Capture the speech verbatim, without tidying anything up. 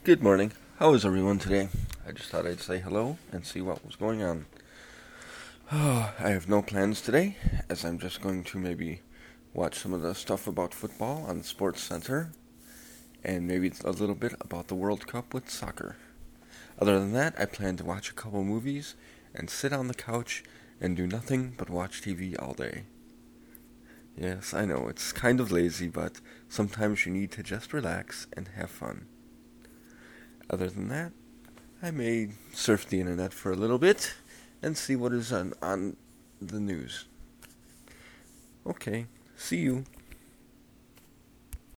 Good morning. How is everyone today? I just thought I'd say hello and see what was going on. Oh, I have no plans today, as I'm just going to maybe watch some of the stuff about football on Sports Center, and maybe a little bit about the World Cup with soccer. Other than that, I plan to watch a couple movies and sit on the couch and do nothing but watch T V all day. Yes, I know, it's kind of lazy, but sometimes you need to just relax and have fun. Other than that, I may surf the internet for a little bit and see what is on, on the news. Okay, see you.